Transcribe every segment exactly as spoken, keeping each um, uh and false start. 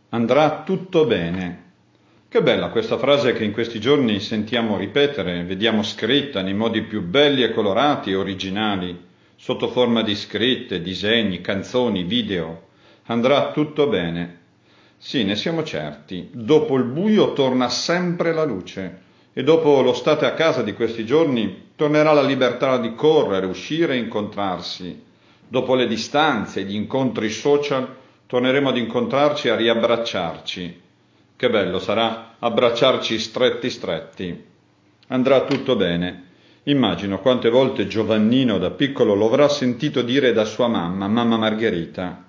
andrà tutto bene. Che bella questa frase che in questi giorni sentiamo ripetere, vediamo scritta nei modi più belli e colorati e originali, sotto forma di scritte, disegni, canzoni, video. Andrà tutto bene. Sì, ne siamo certi. Dopo il buio torna sempre la luce. E dopo lo state a casa di questi giorni tornerà la libertà di correre, uscire e incontrarsi. Dopo le distanze e gli incontri social torneremo ad incontrarci e a riabbracciarci. Che bello sarà abbracciarci stretti stretti. Andrà tutto bene. Immagino quante volte Giovannino da piccolo lo avrà sentito dire da sua mamma, mamma Margherita,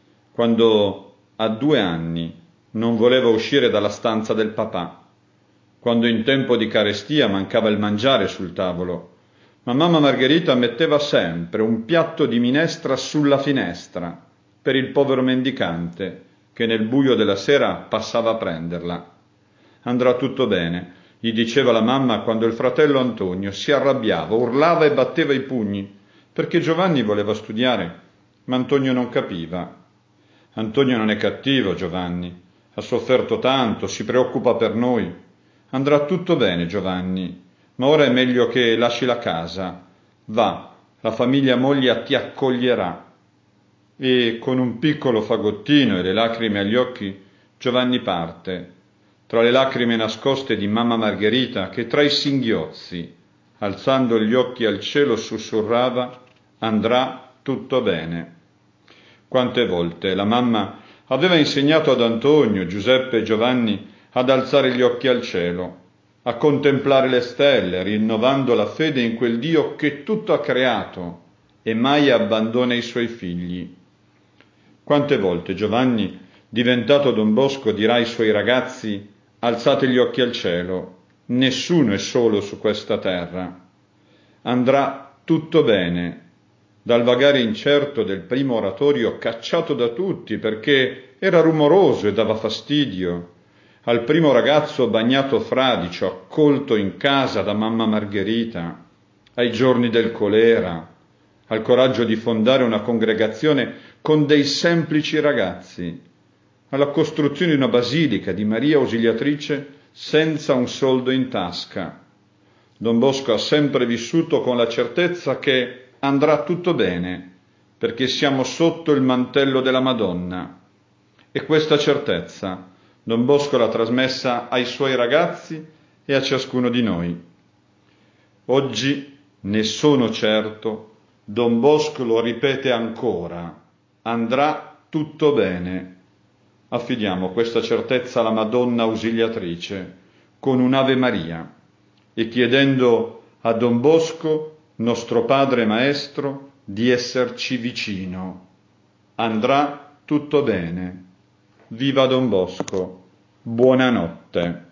quando a due anni non voleva uscire dalla stanza del papà, quando in tempo di carestia mancava il mangiare sul tavolo. Ma mamma Margherita metteva sempre un piatto di minestra sulla finestra per il povero mendicante che nel buio della sera passava a prenderla. Andrà tutto bene, gli diceva la mamma quando il fratello Antonio si arrabbiava, urlava e batteva i pugni, perché Giovanni voleva studiare, ma Antonio non capiva. Antonio non è cattivo, Giovanni, ha sofferto tanto, si preoccupa per noi. Andrà tutto bene, Giovanni, ma ora è meglio che lasci la casa. Va, la famiglia Moglia ti accoglierà. E con un piccolo fagottino e le lacrime agli occhi, Giovanni parte, tra le lacrime nascoste di mamma Margherita che tra i singhiozzi, alzando gli occhi al cielo, sussurrava: andrà tutto bene. Quante volte la mamma aveva insegnato ad Antonio, Giuseppe e Giovanni ad alzare gli occhi al cielo, a contemplare le stelle, rinnovando la fede in quel Dio che tutto ha creato e mai abbandona i suoi figli. Quante volte Giovanni, diventato Don Bosco, dirà ai suoi ragazzi: alzate gli occhi al cielo, nessuno è solo su questa terra. Andrà tutto bene. Dal vagare incerto del primo oratorio, cacciato da tutti perché era rumoroso e dava fastidio, al primo ragazzo bagnato fradicio, accolto in casa da mamma Margherita, ai giorni del colera, al coraggio di fondare una congregazione con dei semplici ragazzi, alla costruzione di una basilica di Maria Ausiliatrice senza un soldo in tasca. Don Bosco ha sempre vissuto con la certezza che andrà tutto bene, perché siamo sotto il mantello della Madonna. E questa certezza Don Bosco l'ha trasmessa ai suoi ragazzi e a ciascuno di noi. Oggi, ne sono certo, Don Bosco lo ripete ancora: andrà tutto bene. Affidiamo questa certezza alla Madonna Ausiliatrice con un'Ave Maria e chiedendo a Don Bosco, nostro Padre Maestro, di esserci vicino. Andrà tutto bene. Viva Don Bosco. Buonanotte.